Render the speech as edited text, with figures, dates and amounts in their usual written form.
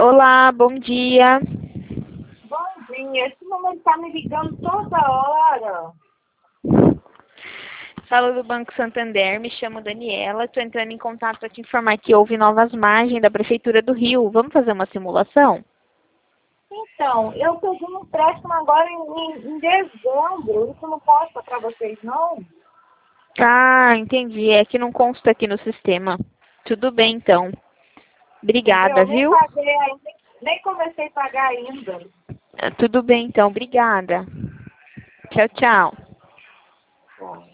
Olá, bom dia. Bom dia, esse número está me ligando toda hora. Falo do Banco Santander, me chamo Daniela, estou entrando em contato para te informar que houve novas margens da Prefeitura do Rio. Vamos fazer uma simulação? Então, eu peguei um empréstimo agora em dezembro. Isso não consta para vocês, não? Ah, entendi. É que não consta aqui no sistema. Tudo bem, então. Entendeu? Obrigada, Eu nem viu? paguei ainda, nem comecei a pagar ainda. Tudo bem, então. Obrigada. Tchau, tchau. Bom.